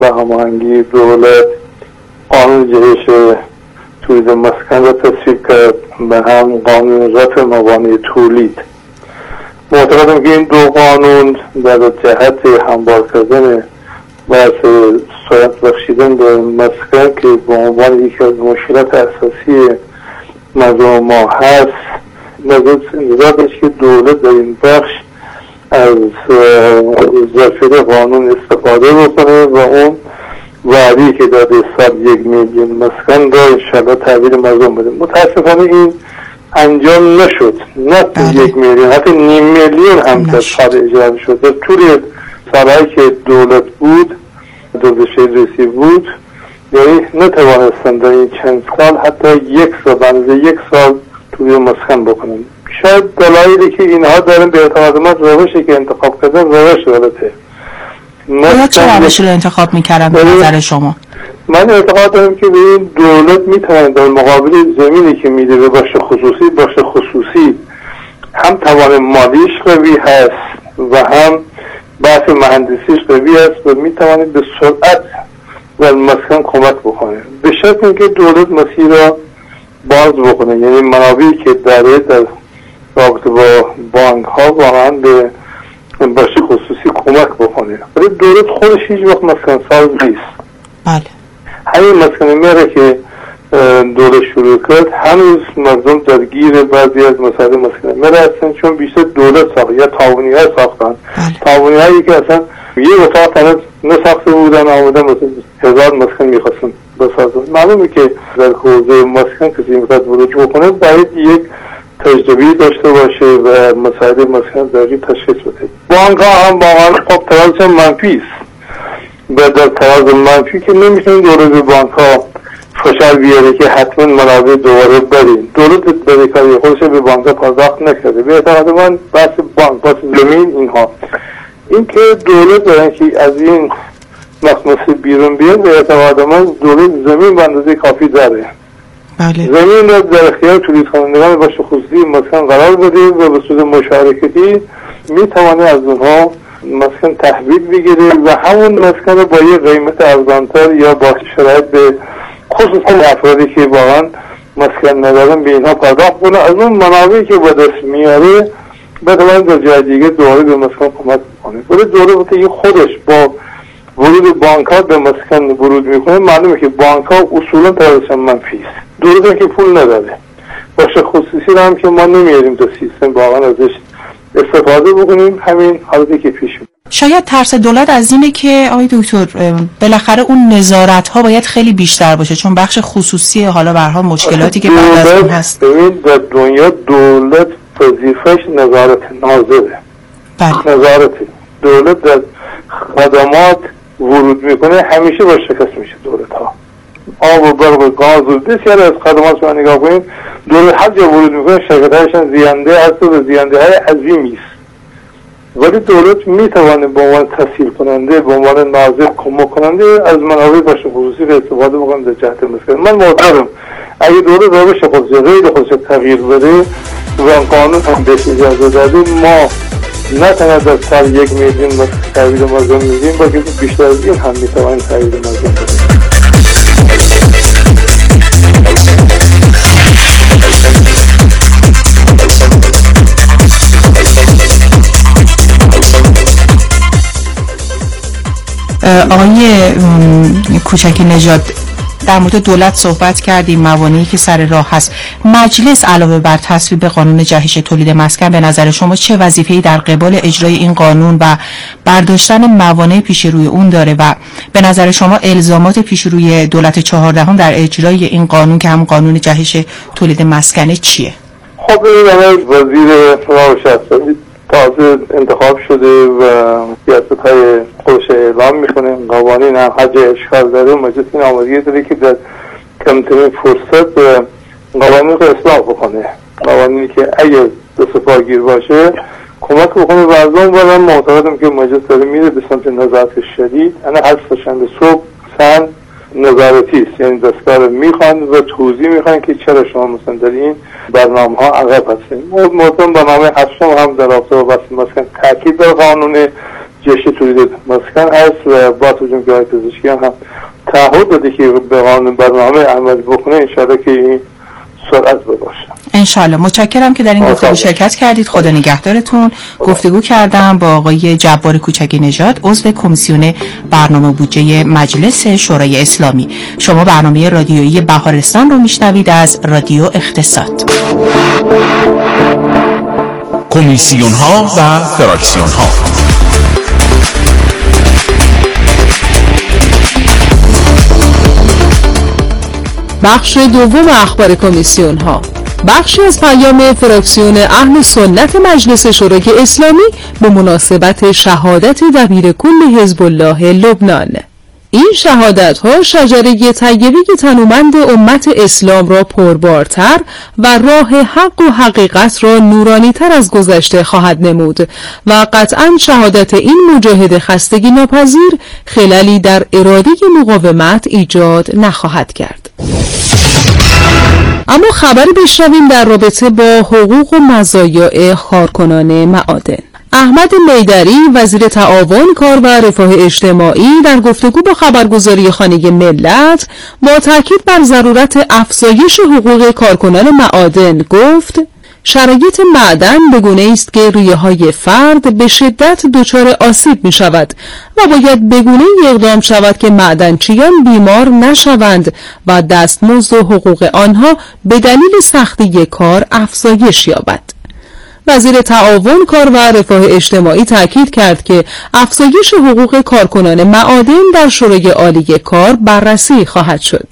و هماهنگی دولت قانون جهش تولید مسکن را تصویب کرد و هم قانون رفع موانع تولید. معتقدم که این دو قانون در جهت هموار کردن و سرعت بخشیدن به مسکن که به عنوان یکی از مشکلات اساسی مردم ما هست، نظر که دولت در این بخش از ظرفیت قانون استفاده بکنه و اون وعده‌ای که داده سال 1 میلیون مسکن را انشاءالله تحویل مردم بده. متاسفانه این انجام نشد. نه 1 میلیون، حتی نیم میلیون هم در سال اجرا شد. در طول سالهایی که دولت بود، دولت شهید رئیسی بود، یعنی نتوانستند در این چند سال حتی 1 سال بنده 1 سال توی مسکن بکنن. شاید دلایلی که اینها دارن به اعتقاد من روشی که انتخاب کردن روش غلطه. باید چه روشی رو انتخاب میکردن به نظر شما؟ من اعتقاد دارم که به این دولت میتواند در مقابل زمینی که میده به بخش خصوصی هم توان مالیش قوی هست و هم بحث مهندسیش قوی هست و میتواند به سرعت و مسکن کمک بکنه، به شرط اینکه دولت مسیر را باز بکنه، یعنی منابعی که داره در رابطه با بانک ها واقعا به بخش خصوصی کمک بکنه. ولی دولت خودش هیچ وقت مسکن ساز نیست. بله. همین مسکن مهره که دولت شروع کرد هنوز مردم درگیر بعضی از مسائل مسکن مهره هستن، چون بیشتر دولت ساخت یا تعاونی ها ساختن. تعاونی هایی که اصلا یه اتاق تنها نساخته بودن، آمدن مثلا 1000 مسکن میخواستن بسازن. معلومه که در حوزه مسکن کسی میخواد ورود بکنه باید یک تجربه داشته باشه و مسائل مسکن دقیق تشخیص بده. بانک ها هم واقعا خب تراز منفی است. در تراز منفی که نمیتونیم دولت به بانک ها فشار بیاره که حتما منابع دوباره بریم. دولت به کاری خودش به بانک ها پرداخت نکرده. به اعتقاد من بحث بانک، بحث زمین، اینها این که دولت دارن که از این مخمصه بیرون بیاد، به اعتقاد من دولت زمین به اندازه کافی داره. بله. زمین را در اختیار تولید کنندگان بخش خصوصی مسکن قرار بده و به صورت مشارکتی میتوانه از اونها مسکن تحویل بگیره و همون مسکن رو با یه قیمت ارزانتر یا با شرایط به خصوصا افرادی که واقعا مسکن ندارن به اینها پرداخت کنه، از اون منابعی که با دست میاره بتوانه در جای دیگه دوباره به مسکن کمک کنه. ولی دولت خودش با ورود بانک ها به مسکن ورود میکنه، معلومه که بانک ها اصولا ترازشان منفی است. دولت که پول نداره، بخش خصوصی رو هم که ما نمیاریم تا سیستم واقعا ازش استفاده بکنیم، همین حالتی که پیش میاد. شاید ترس دولت از اینه که آقای دکتر بالاخره اون نظارت ها باید خیلی بیشتر باشه، چون بخش خصوصی حالا به هر حال مشکلاتی که بعد از اون هست. ببین در دنیا دولت وظیفه‌اش نظارت ناظره. بله. نظارت دولت در خدمات ورود میکنه همیشه با شکست میشه. دولت ها آب و برق و گاز و بسیار از خدمات رو نگاه کنیم، دولت هر جا ورود میکنه شرکت‌هایشان زیانده هست و زیانده های عظیمی است. ولی دولت میتونه به عنوان تسهیل کننده، به عنوان ناظر کمک کننده از منابع بخش خصوصی رو استفاده بکنه در جهت مسکن. من معتقدم اگه دولت روش خودش تغییر بده و قانون هم بهش اجازه داده، ما نه تنها در سال 1 میلیون تحویل مردم میدیم، بلکه بیشتر از این هم میتوانیم تحویل مردم بدیم. آقای کوچکی نژاد، در مورد دولت صحبت کردیم، موانعی که سر راه هست. مجلس علاوه بر تصویب قانون جهش تولید مسکن به نظر شما چه وظیفه‌ای در قبال اجرای این قانون و برداشتن موانع پیش روی اون داره و به نظر شما الزامات پیش روی دولت 14 در اجرای این قانون که هم قانون جهش تولید مسکن چیه؟ خب این وزیر روشن‌فکری تازه انتخاب شده و سیاست‌های خودش اعلام میکنه. قوانین هم حج اشکال داره، مجلس این آمادگی داره که در کمترین فرصت قوانین رو اصلاح بکنه، قوانینی که اگر دست پاگیر باشه کمک بکنه و از اون برم معتقدم که مجلس داره میره به سمت نظارت شدید. انا هر سه‌شنبه صبح سن نظارتی است، یعنی دستگاه رو میخوان و توضیح میخوان که چرا شما مثلا در این برنامه ها عقب هستید. موضوع برنامه 8 هم در رابطه با بحث مسکن تاکید بر قانون جهش تولید مسکن هست و با توجه که پزشکی هم تعهد داده که به قانون برنامه عمل بکنه، انشاءالله که این سرعت باشه. انشالله. متشکرم که در این گفتگو شرکت کردید. خدا نگهدارتون. گفتگو کردم با آقای جبار کوچکی نژاد، عضو کمیسیون برنامه بودجه مجلس شورای اسلامی. شما برنامه رادیویی بهارستان رو میشنوید از رادیو اقتصاد. کمیسیون ها و فراکسیون ها. بخش دوم اخبار کمیسیون ها. بخشی از پیام فراکسیون اهل سنت مجلس شورای اسلامی به مناسبت شهادت دبیر کل حزب الله لبنان. این شهادت ها شجره طیبه تنومند امت اسلام را پربارتر و راه حق و حقیقت را نورانی تر از گذشته خواهد نمود و قطعاً شهادت این مجاهد خستگی ناپذیر خللی در اراده مقاومت ایجاد نخواهد کرد. اما خبری بشنویم در رابطه با حقوق و مزایای کارکنان معادن. احمد میدری وزیر تعاون کار و رفاه اجتماعی در گفتگو با خبرگزاری خانه ملت با تاکید بر ضرورت افزایش حقوق کارکنان معادن گفت: شرایط معدن به گونه‌ای است که ریه‌های فرد به شدت دچار آسیب می‌شود و باید به گونه‌ای اقدام شود که معدنچیان بیمار نشوند و دستمزد و حقوق آنها به دلیل سختی کار افزایش یابد. وزیر تعاون کار و رفاه اجتماعی تاکید کرد که افزایش حقوق کارکنان معادن در شورای عالی کار بررسی خواهد شد.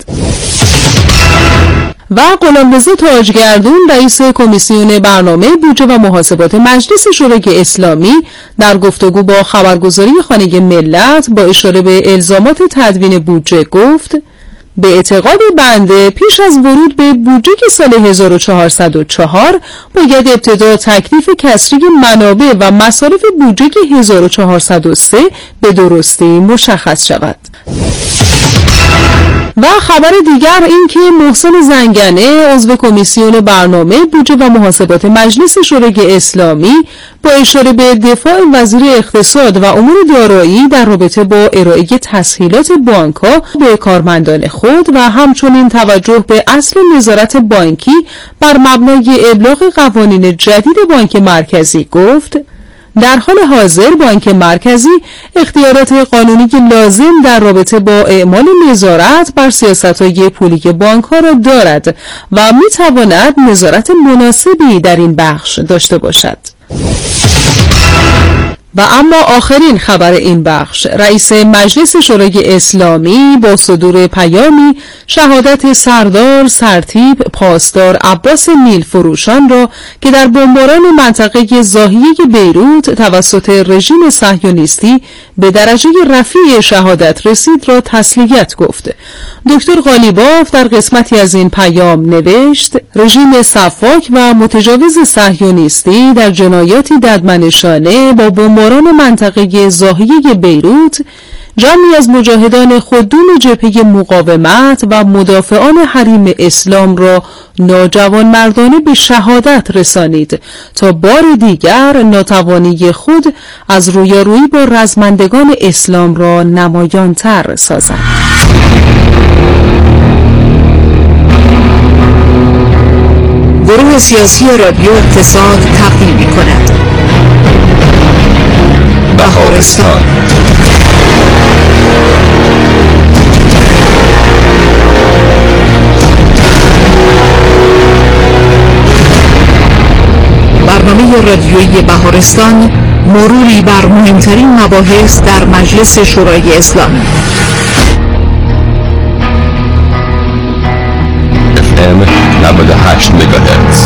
و غلامرضا تاجگردون رئیس کمیسیون برنامه بودجه و محاسبات مجلس شورای اسلامی در گفتگو با خبرگزاری خانه ملت با اشاره به الزامات تدوین بودجه گفت: به اعتقاد بنده پیش از ورود به بودجه سال 1404 باید ابتدا تکلیف کسری منابع و مصارف بودجه 1403 به درستی مشخص شود. و خبر دیگر این که محسن زنگنه عضو کمیسیون برنامه بودجه و محاسبات مجلس شورای اسلامی با اشاره به دفاع وزیر اقتصاد و امور دارایی در رابطه با ارائه تسهیلات بانک‌ها به کارمندان خود و همچنین توجه به اصل نظارت بانکی بر مبنای ابلاغ قوانین جدید بانک مرکزی گفت: در حال حاضر بانک مرکزی اختیارات قانونی لازم در رابطه با اعمال نظارت بر سیاست‌های پولی بانک‌ها را دارد و می‌تواند نظارت مناسبی در این بخش داشته باشد. و اما آخرین خبر این بخش، رئیس مجلس شورای اسلامی با صدور پیامی شهادت سردار سرتیپ پاسدار عباس نیل فروشان را که در بمباران منطقه زاهیه بیروت توسط رژیم صهیونیستی به درجه رفیع شهادت رسید را تسلیت گفت. دکتر قالیباف در قسمتی از این پیام نوشت: رژیم سفاک و متجاوز صهیونیستی در جنایاتی ددمنشانه با بمباران منطقه زاهیه بیروت جمعی از مجاهدان خوددون جبهه مقاومت و مدافعان حریم اسلام را ناجوانمردانه به شهادت رسانید تا بار دیگر ناتوانی خود از رویارویی با رزمندگان اسلام را نمایان‌تر سازند. گروه سیاسی رادیو اقتصاد تقدیم می‌کند بهارستان. برنامه رادیویی بهارستان مروری بر مهمترین مباحث در مجلس شورای اسلامی. FM 98 مگاهرتز.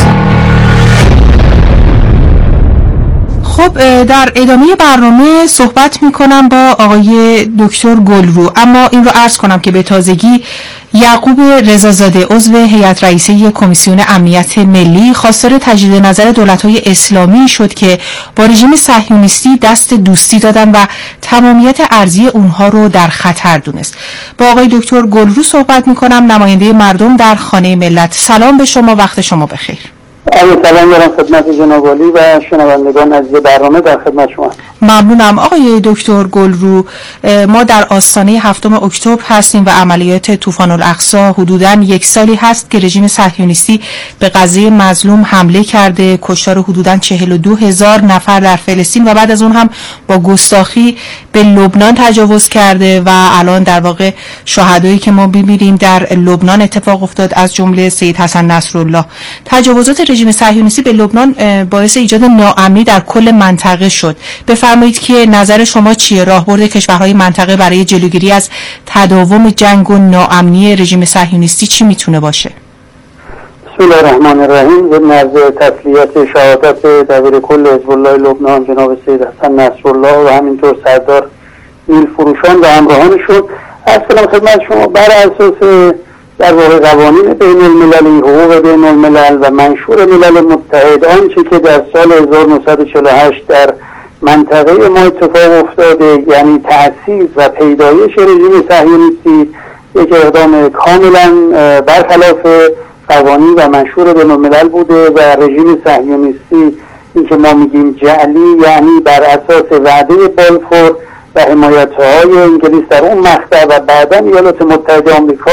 خب در ادامه برنامه صحبت میکنم با آقای دکتر گلرو، اما این رو عرض کنم که به تازگی یعقوب رضازاده عضو هیئت رئیسه کمیسیون امنیت ملی خواستار تجدید نظر دولت‌های اسلامی شد که با رژیم صهیونیستی دست دوستی دادن و تمامیت ارضی اونها رو در خطر دونست. با آقای دکتر گلرو صحبت میکنم، نماینده مردم در خانه ملت. سلام به شما، وقت شما بخیر. سلام دارم خدمت جناب عالی و شنوندگان عزیز برنامه، در خدمت شما. ممنونم آقای دکتر گلرو. ما در آستانه 7 اکتبر هستیم و عملیات طوفان الاقصی حدوداً 1 سالی هست که رژیم صهیونیستی به غزه مظلوم حمله کرده، کشتار حدوداً 42,000 نفر در فلسطین و بعد از اون هم با گستاخی به لبنان تجاوز کرده و الان در واقع شهدایی که ما می‌بینیم در لبنان اتفاق افتاد، از جمله سید حسن نصرالله. تجاوزات رژیم صهیونیستی به لبنان باعث ایجاد ناامنی در کل منطقه شد. بفرمایید که نظر شما چیه؟ راهبرد کشورهای منطقه برای جلوگیری از تداوم جنگ و ناامنی رژیم صهیونیستی چی میتونه باشه؟ بسم الله الرحمن الرحیم. ضمن از تسلیت شهادت دبیر کل حزب الله لبنان جناب سید حسن نصرالله و همینطور سردار نیل فروشان و همراهانشون، السلام خدمت شما. بر اساس در واقع قوانین بین المللی، حقوق بین الملل و منشور ملل متحد، آنچه که در سال 1948 در منطقه ما اتفاق افتاده، یعنی تأسیس و پیدایش رژیم صهیونیستی، یک اقدام کاملا برخلاف قوانین و منشور بین الملل بوده و رژیم صهیونیستی، این که ما میگیم جعلی، یعنی بر اساس وعده بلفور و حمایت‌های انگلیس در اون مقطع و بعدا ایالات متحده آمریکا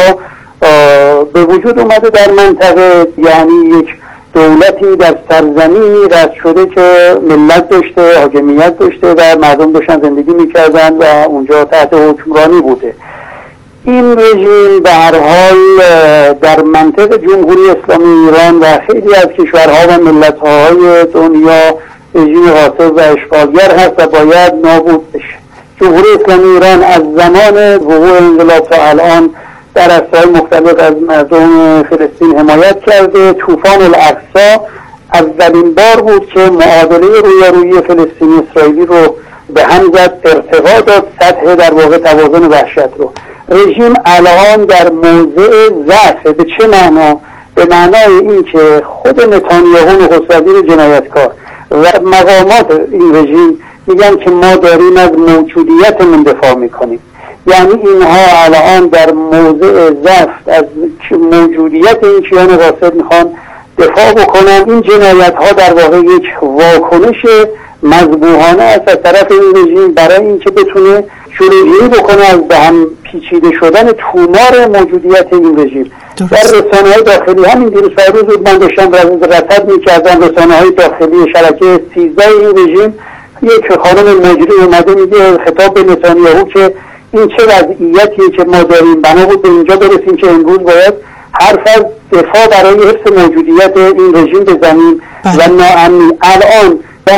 به وجود اومده در منطقه، یعنی یک دولتی در سرزمینی رد شده که ملت داشته، حاکمیت داشته و مردم داشتن زندگی میکردن و اونجا تحت حکمرانی بوده. این رژیم به هر حال در منطقه جمهوری اسلامی ایران و خیلی از کشورها و ملت‌های دنیا رژیم غاصب و اشغالگر هست و باید نابود بشه. جمهوری اسلامی ایران از زمان وقوع انقلاب تا الان در عرصه‌های مختلف از مردم فلسطین حمایت کرده. طوفان الاقصی اولین بار بود که معادله رویارویی فلسطینی اسرائیلی رو به هم زد، ارتقا داد سطح در واقع توازن وحشت رو. رژیم الان در موضع ضعف. به چه معنا؟ به معنای این که خود نتانیاهو نخست وزیر جنایتکار و مقامات این رژیم میگن که ما داریم از موجودیتمون دفاع میکنیم، یعنی اینها الان در موضع ضعف از موجودیت این کیان غاصب میخوان دفاع بکنن. این جنایت ها در واقع یک واکنش مذبوحانه است از طرف این رژیم برای اینکه بتونه جلوگیری بکنه از به هم پیچیده شدن تومار موجودیت این رژیم. در رسانه‌های داخلی همین دیروز فیروز من داشتم رصد می‌کردم، رسانه‌های داخلی شبکه 13 این رژیم، یک خانم مجری اومده میگه خطاب به نتانیاهو که این چه وضعیتیه که ما داریم، بنا بود به اینجا برسیم که امروز باید حرف از دفاع برای حفظ موجودیت این رژیم بزنیم و ناامنی. الان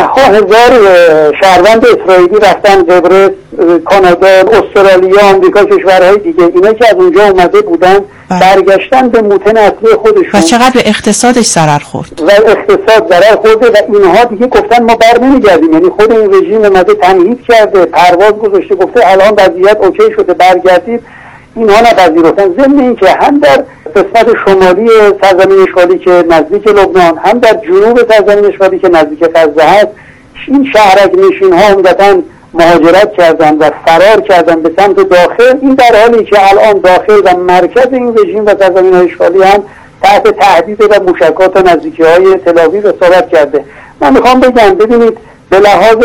10,000 شهروند اسرائیلی رفتن قبرس، کانادا، استرالیا، آمریکا، کشورهای دیگه، اینا که از اونجا اومده بودن برگشتن به موطن اصلی خودشون و چقدر به اقتصادش ضرر خورد و اقتصاد ضرر خورده و اینها دیگه گفتن ما بر نمیگردیم. یعنی خود این رژیم اومده تمهید کرده، پرواز گذاشته، گفته الان وضعیت اوکی شده برگردید، اینها نپذیرفتن. ضمن این که هم در قسمت شمالی سرزمین اشغالی که نزدیک لبنان، هم در جنوب سرزمین اشغالی که نزدیک غزه هست، این شهرک نشین ها عمدتاً مهاجرت کردن و فرار کردن به سمت داخل. این در حالی که الان داخل و مرکز این رژیم و سرزمین اشغالی هم تحت تهدید و موشکات و نزدیکی‌های تل‌آویو اصابت کرده. من میخوام بگم ببینید به لحاظ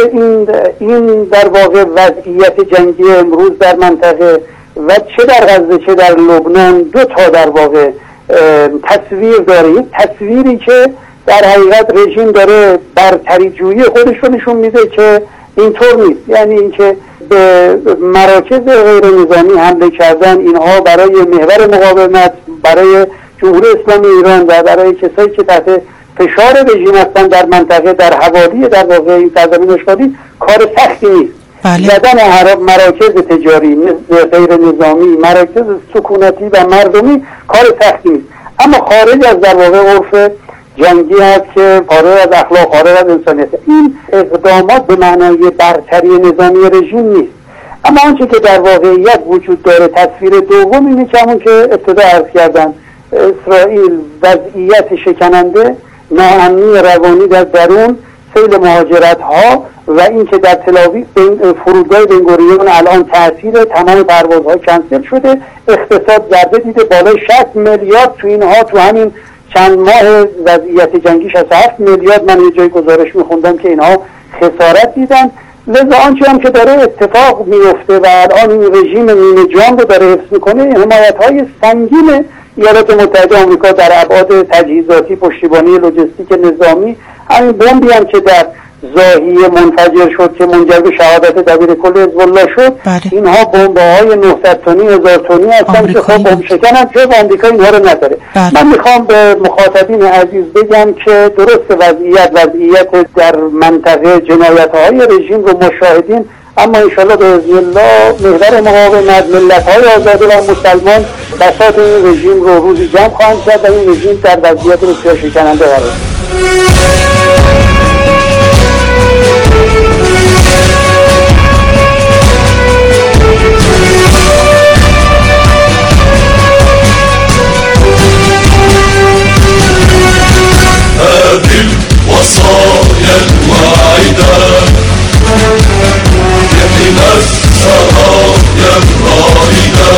این در واقع وضعیت جنگی امروز در منطقه و چه در غزه چه در لبنان، دو تا در واقع تصویر داره. یک تصویری که در حقیقت رژیم داره برتری جویی خودش رو نشون میده که اینطور نیست، یعنی اینکه به مراکز غیر نظامی حمله کردن، اینها برای محور مقاومت، برای جمهوری اسلامی ایران و برای کسایی که تحت فشار رژیم هستن در منطقه، در حوالی در واقع این سرزمین اشغالی، کار سختی نیست. زدن مراکز تجاری غیر نظامی، مراکز سکونتی و مردمی کار سختی نیست، اما خارج از در واقع عرف جنگی هست که خارج از اخلاق، خارج از انسانیت. این اقدامات به معنای برتری نظامی رژیم نیست، اما آنچه که در واقعیت وجود داره، تصویر دوم اینه که همون که ابتدا عرض کردم، اسرائیل وضعیت شکننده، ناامنی روانی در درون، سیل مهاجرت ها و اینکه در تل‌آویو فرودگاه بن‌گوریون الان تاثیر تمام پروازها کنسل شده، اقتصاد ضربه دیده، بالای 60 میلیارد تو اینها تو همین چند ماه وضعیت جنگی 67 میلیارد، من یه جای گزارش میخوندم که اینها خسارت دیدن. لذا آنچه هم که داره اتفاق میفته و الان این رژیم نیمه جان رو داره حفظ میکنه، حمایت‌های سنگین ایالات متحده آمریکا در ابعاد تجهیزاتی، پشتیبانی لوجستیک نظامی، همین بمبی هم که در زاهیه منفجر شد که منجر به شهادت دبیرکل حزب الله شد، اینها بمب‌های 900 تنی 1000 تنی هستن که خب بمب شکن هم جز آمریکا اینها رو نداره. من میخوام به مخاطبین عزیز بگم که درست وضعیت در منطقه جنایت‌های رژیم رو مشاهدین، اما انشاءالله به اذن الله محور مقاومت، ملت‌های آزاده و مسلمان بساط این رژیم رو روزی جمع خواهند کرد و این رژیم در وضعیت بسیار شکننده قرار گرفت. وصايا الوعيدة يحمى السرايا الرائدة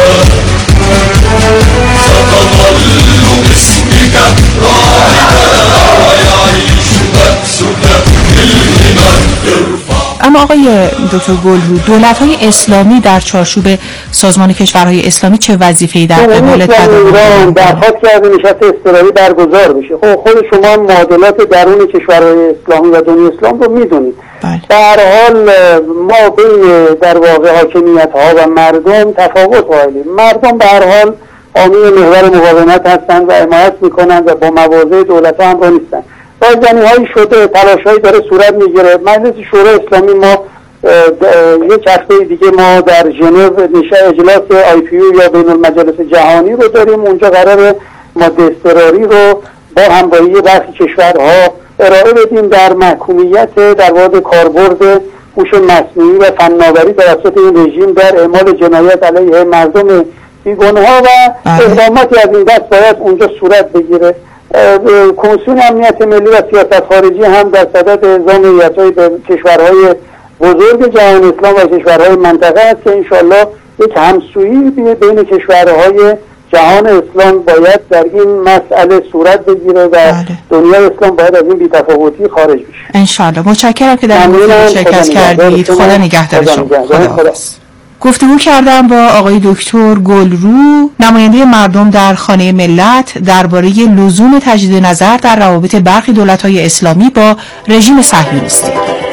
ستظل باسمك راعدة ويعيش بأسك بالهمم. اما آقای دکتر گلرو، دولت‌های اسلامی در چارچوب سازمان کشورهای اسلامی چه وظیفه‌ای در قبال ایران درخواست کرده نشست اضطراری برگزار بشه؟ خود شما معادلات درون کشورهای اسلامی و دنیای اسلام رو میدونید. در هر حال ما بین در واقع حاکمیت‌ها و مردم تفاوت قائلیم. مردم به هر حال حامی محور مقاومت هستند و حمایت میکنند و با مواضع دولت‌ها همراه نیستند. بازجویی‌هایی شده، تلاش‌هایی داره صورت میگیره. مجلس شورای اسلامی ما یک هفته دیگه ما در ژنو اجلاس IPU یا بین المجالس جهانی رو داریم. اونجا قرار ماده اضطراری رو با همراهی برخی کشورها ارائه بدیم در محکومیت در واقع کاربرد هوش مصنوعی و فناوری توسط این رژیم در اعمال جنایت علیه مردم بیگناه و اقداماتی از این دست باید اونجا صورت بگیره. کمیسیون امنیت ملی و سیاست خارجی هم در صدد اعزام هیئت‌های به کشورهای بزرگ جهان اسلام و کشورهای منطقه است که انشالله یک همسویی بین کشورهای جهان اسلام باید در این مسئله صورت بگیره و دنیای اسلام باید از این بی‌تفاوتی خارج بشه. انشالله. متشکرم که در موضوع شرکت کردید. خدا نگهدار شما. گفتگو کردم با آقای دکتر گلرو، نماینده مردم در خانه ملت، درباره لزوم تجدید نظر در روابط برخی دولت‌های اسلامی با رژیم صهیونیستی.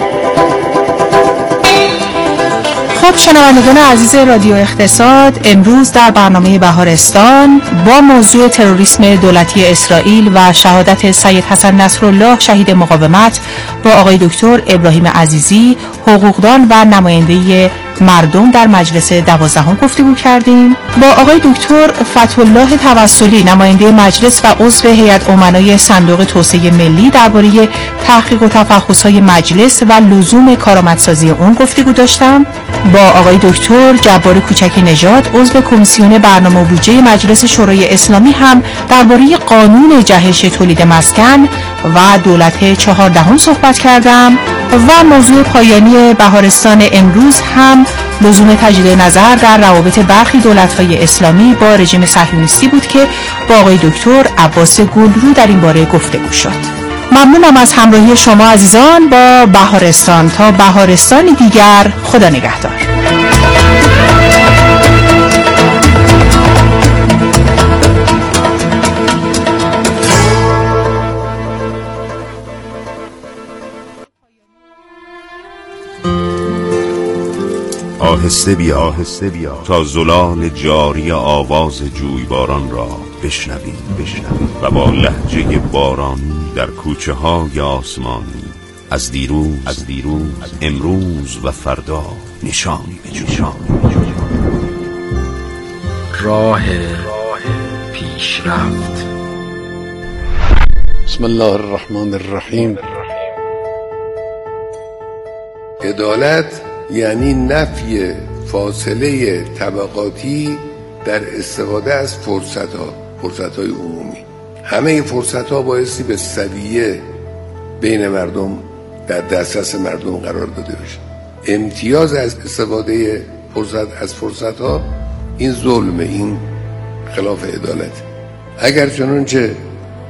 خب شنوندگان عزیز رادیو اقتصاد، امروز در برنامه بهارستان با موضوع تروریسم دولتی اسرائیل و شهادت سید حسن نصرالله شهید مقاومت با آقای دکتر ابراهیم عزیزی، حقوقدان و نماینده مردم در مجلس 12 گفتگو کردیم. با آقای دکتر فتح‌الله توسلی، نماینده مجلس و عضو هیئت امنای صندوق توسعه ملی، درباره تحقیق و تفحص‌های مجلس و لزوم کارآمدسازی اون گفتگو داشتم. با آقای دکتر جبار کوچکی نژاد، عضو کمیسیون برنامه و بودجه مجلس شورای اسلامی، هم درباره قانون جهش تولید مسکن و دولت 14 صحبت کردم و موضوع پایانی بهارستان امروز هم لزوم تجدید نظر در روابط برخی دولت‌های اسلامی با رژیم صهیونیستی بود که با آقای دکتر عباس گلرو در این باره گفتگو شد. ممنونم از همراهی شما عزیزان با بهارستان. تا بهارستانی دیگر، خدا نگهدار. آهسته بیا تا زلال جاری آواز جویباران را بشنویم و با لهجه بارانی در کوچه های آسمانی از دیروز امروز و فردا نشانی بجوییم. راه پیشرفت. بسم الله الرحمن الرحیم. عدالت یعنی نفی فاصله طبقاتی در استفاده از فرصت‌های عمومی. همه فرصت‌ها بایستی به سویه بین مردم در دسترس مردم قرار داده بشه. امتیاز از استفاده از فرصت‌ها این ظلمه، این خلاف عدالت. اگر چنانچه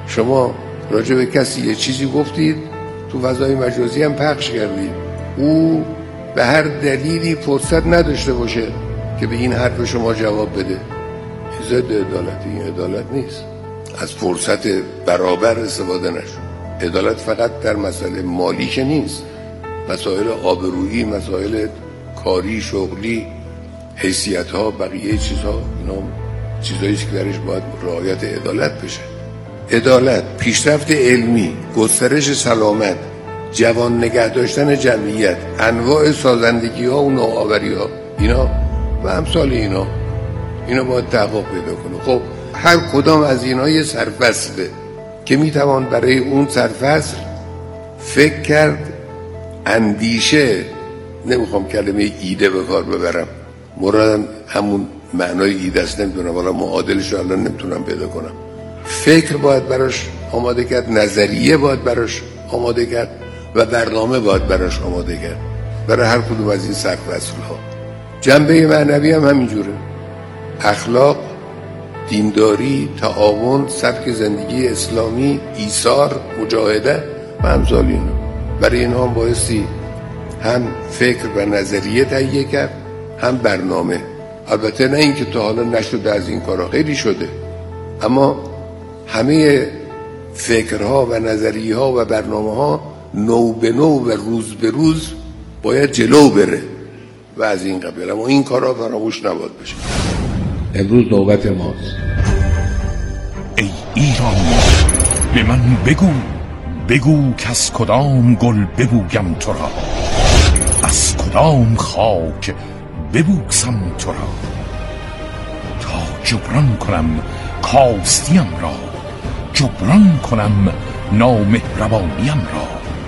شما راجع به کسی یه چیزی گفتید، تو فضای مجازی هم پخش کردید، او به هر دلیلی فرصت نداشته باشه که به این حرف شما جواب بده، ضد عدالت. این عدالت نیست. از فرصت برابر استفاده نشد. عدالت فقط در مسئله مالی که نیست، مسائل آبرویی، مسائل کاری، شغلی، حیثیت ها، بقیه چیزها، اینا چیزایی که درش باید رعایت عدالت بشه. عدالت، پیشرفت علمی، گسترش سلامت، جوان نگه داشتن جمعیت، انواع سازندگی ها و نوآوری ها، اینا و امثال اینا باید تحقق پیدا کنه. خب هر کدام از اینا یه سرفصله که میتوان برای اون سرفصل فکر کرد، اندیشه، نمیخوام کلمه ایده به کار ببرم، مرادم همون معنای ایده است، نمیدونم والا معادلش رو الان نمیتونم پیدا کنم. فکر باید براش آماده کرد، نظریه باید براش آماده کرد و برنامه باید براش آماده کرد برای هر کدوم از این سرفصل ها. جنبه معنوی هم همینجوره، اخلاق، دینداری، تعاون، سبک زندگی اسلامی، ایثار، مجاهده و امثال اینا. برای اینها هم بایستی هم فکر و نظریه تهیه کرد، هم برنامه. البته نه اینکه تا حالا نشده، از این کارا خیلی شده، اما همه فکرها و نظریه ها و برنامه ها نو به نو و روز به روز باید جلو بره و از این قبیل. اما این کارا فراموش نباید بشه. امروز نوبت ماست. ای ایران، به من بگو که از کدام گل ببویم تو را، از کدام خاک ببوسم تو را، تا جبران کنم کاستیم را، جبران کنم نامهربانیم را،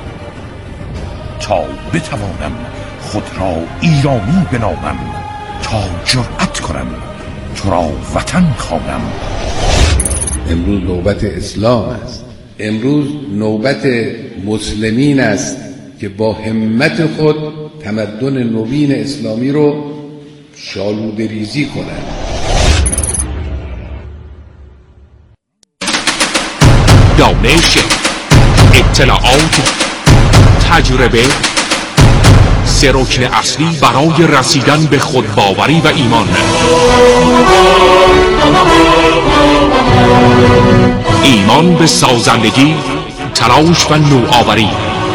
تا بتوانم خود را ایرانی بنامم، تا جرأت کنم تو را وطن خوانم. امروز نوبت اسلام است. امروز نوبت مسلمین است که با همت خود تمدن نوین اسلامی رو شالوده ریزی کنند. دانش، اطلاعات، تجربه، سه رکن اصلی برای رسیدن به خودباوری و ایمان. ایمان به سازندگی، تلاش و نوآوری.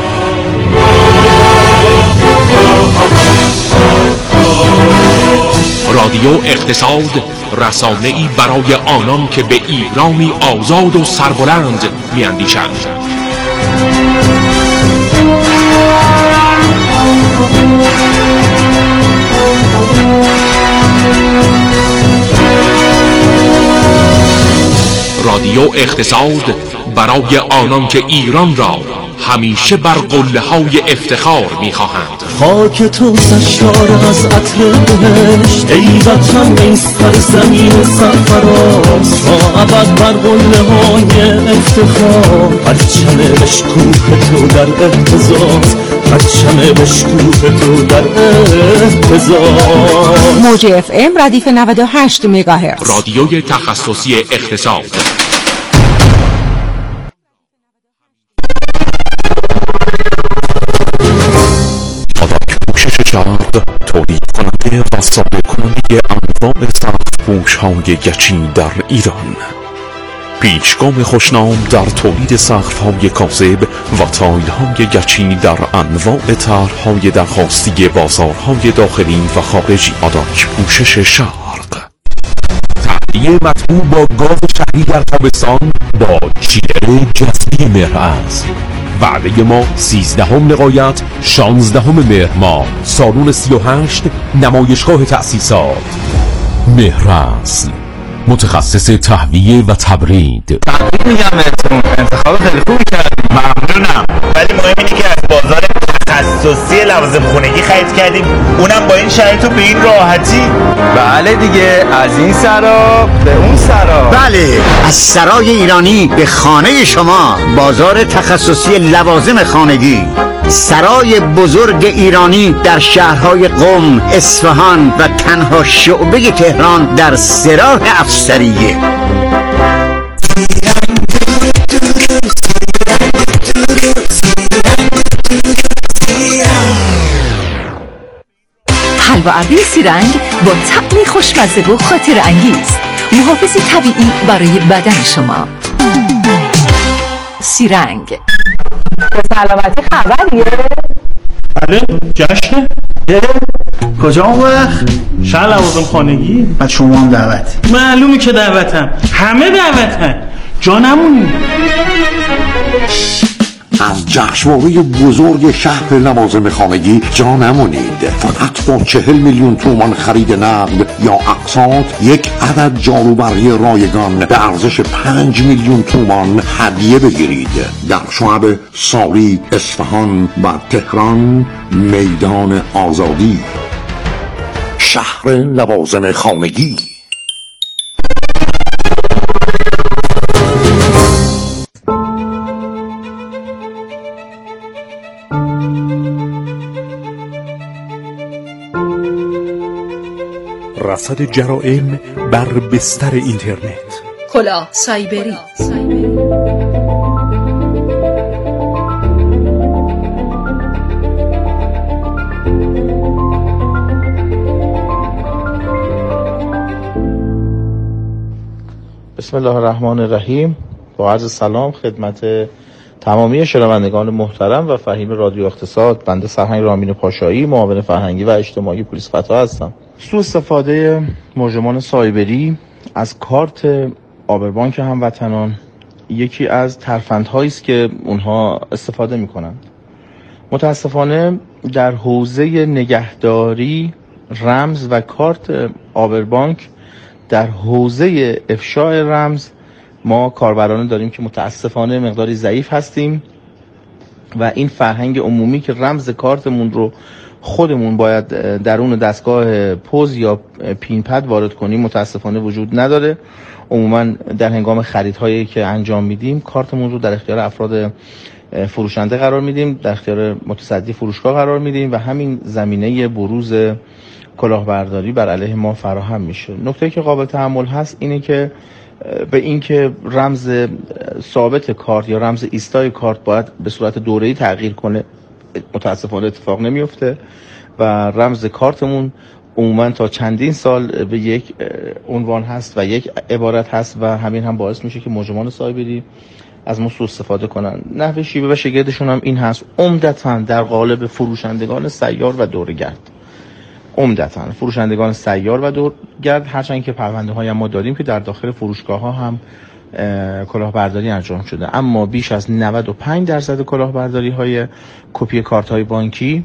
رادیو اقتصاد، رسانه‌ای برای آنان که به ایرانی آزاد و سربلند می‌اندیشند. رادیو اقتصاد برای آنان که ایران را همیشه بر قله‌های افتخار می‌خواهند. خاک تو سرشار از عطر بهشت، ای وطن ای سرزمین سرفراز، تا ابد بر قله‌های افتخار، پرچم بشکوه تو در اهتزاز، پرچم بشکوه تو در اهتزاز. موج اف ام ردیف 98 مگاهرتز، رادیوی تخصصی اقتصاد. شرق تولید کننده و صادر کننده انواع سقف‌پوش‌های گچی در ایران، پیشگام خوشنام در تولید سقف‌های کاذب و تایل‌های گچی در انواع طرح‌های درخواستی بازارهای داخلی و خارجی. آداک پوشش شرق، تهیه مطبوع با گاز شهری در تابستان با چیلر جذبی مهرعز. وعده ما 13 لقایت 16 مهر ماه، سالن 38، نمایشگاه تأسیسات. مهرعز، متخصص تهویه و تبرید. تبرید میگم بهتون، انتخاب خیلی خوبی کردیم. ممنونم. ولی مهم اینه که از بازار تخصصی لوازم خونگی خرید کردیم، اونم با این شرایط و به این راحتی. بله دیگه، از این سرا به اون سرا. بله، از سرای ایرانی به خانه شما. بازار تخصصی لوازم خانگی، سرای بزرگ ایرانی در شهرهای قم، اصفهان و تنها شعبه تهران در سراح افسریه. و ابری سیرنگ با طعمی خوشمزه و خاطر انگیز، محافظی طبیعی برای بدن شما. سیرنگ. سلامتی خبریه؟ بله جشنه؟ کجا اون وقت؟ شهر لوازم خانگی؟ بعد شما هم دعوت؟ معلومه که دعوتم، همه دعوتن، جا نمونی. از جشنواره بزرگ شهر لوازم خانگی جا نمونید. فقط با 40 میلیون تومان خرید نقد یا اقساط یک عدد جاروبرقی رایگان به ارزش 5 میلیون تومان هدیه بگیرید. در شعب ساری، اصفهان و تهران، میدان آزادی. شهر لوازم خانگی. رصد جرائم بر بستر اینترنت. کلاه سایبری. بسم الله الرحمن الرحیم. با عرض سلام خدمت تمامی شنوندگان محترم و فهیم رادیو اقتصاد. بنده سرهنگ رامین پاشایی، معاون فرهنگی و اجتماعی پلیس فتا هستم. سوء استفاده مجرمان سایبری از کارت آبربانک هموطنان یکی از ترفندهایی است که اونها استفاده می‌کنند. متاسفانه در حوزه نگهداری رمز و کارت آبربانک، در حوزه افشاء رمز ما کاربران داریم که متاسفانه مقداری ضعیف هستیم و این فرهنگ عمومی که رمز کارتمون رو خودمون باید درون دستگاه پوز یا پین پد وارد کنیم متاسفانه وجود نداره. عموما در هنگام خریدهایی که انجام میدیم کارتمون رو در اختیار افراد فروشنده قرار میدیم، در اختیار متصدی فروشگاه قرار میدیم و همین زمینه بروز کلاهبرداری بر علیه ما فراهم میشه. نکته که قابل تأمل هست اینه که به اینکه رمز ثابت کارت یا رمز ایستای کارت باید به صورت دوره‌ای تغییر کنه متاسفانه اتفاق نمیفته و رمز کارتمون عموما تا چندین سال به یک عنوان هست و یک عبارت هست و همین هم باعث میشه که مجرمان سایبری از ما سوء استفاده کنن. نحوه شیوه و شگردشون هم این هست، عمدتاً در قالب فروشندگان سیار و دورگرد. عمدتاً فروشندگان سیار و دورگرد، هرچند که پرونده های ما داریم که در داخل فروشگاه ها هم کلاهبرداری انجام شده، اما بیش از 95% کلاهبرداری های کپی کارت های بانکی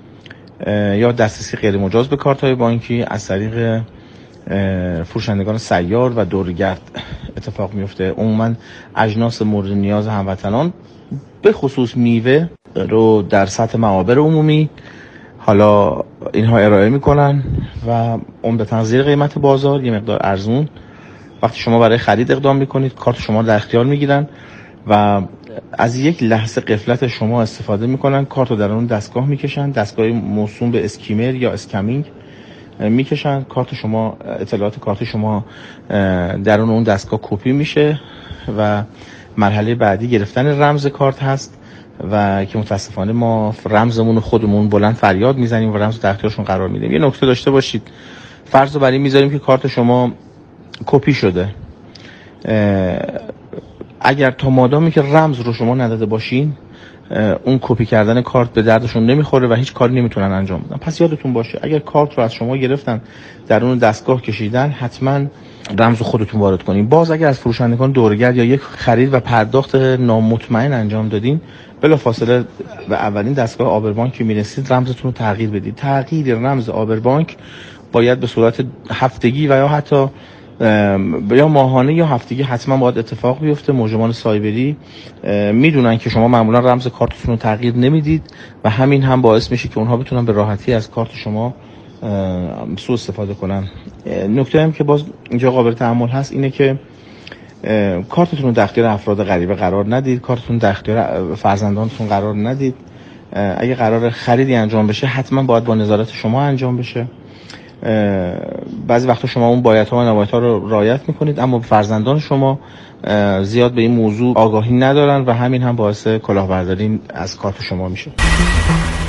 یا دسترسی غیر مجاز به کارت های بانکی از طریق فروشندگان سیار و دورگرد اتفاق میفته. عموما اجناس مورد نیاز هموطنان به خصوص میوه رو در سطح معابر عمومی حالا اینها ارائه میکنن و عمدتاً زیر قیمت بازار، یه مقدار ارزون. وقتی شما برای خرید اقدام میکنید کارت شما رو در اختیار میگیرن و از یک لحظه غفلت شما استفاده میکنن، کارت رو در اون دستگاه میکشن، دستگاه موسوم به اسکیمر یا اسکمینگ میکشن، کارت شما، اطلاعات کارت شما در اون دستگاه کپی میشه و مرحله بعدی گرفتن رمز کارت هست و که متاسفانه ما رمزمون خودمون بلند فریاد میزنیم و رمز در اختیارشون قرار میدیم. یه نکته داشته باشید، فرض رو بر این میذاریم که کارت شما کپی شده، اگر تا مادامی که رمز رو شما نداده باشین اون کپی کردن کارت به دردشون نمیخوره و هیچ کاری نمیتونن انجام بدن. پس یادتون باشه اگر کارت رو از شما گرفتن در اون دستگاه کشیدن، حتما رمز خودتون وارد کنین. باز اگر از فروشندگان دورگرد یا یک خرید و پرداخت نامطمئن انجام دادین، بلافاصله به اولین دستگاه آبربانک که میرسید رمزتون رو تغییر بدید. تغییر رمز آبربانک باید به صورت هفتگی و یا حتی یا ماهانه یا هفتگی حتما باید اتفاق بیفته. مجرمان سایبری میدونن که شما معمولا رمز کارتتون رو تغییر نمیدید و همین هم باعث میشه که اونها بتونن به راحتی از کارت شما سوء استفاده کنن. نکته هم که باز اینجا قابل تأمل هست اینه که کارتتون رو در اختیار افراد غریبه قرار ندید، کارتتون در اختیار فرزندانتون قرار ندید. اگه قرار خریدی انجام بشه حتما باید با نظارت شما انجام بشه. بعضی وقتا شما اون بایدها و نبایدها رو رعایت میکنید اما فرزندان شما زیاد به این موضوع آگاهی ندارن و همین هم باعث کلاهبرداری از کارت شما میشه.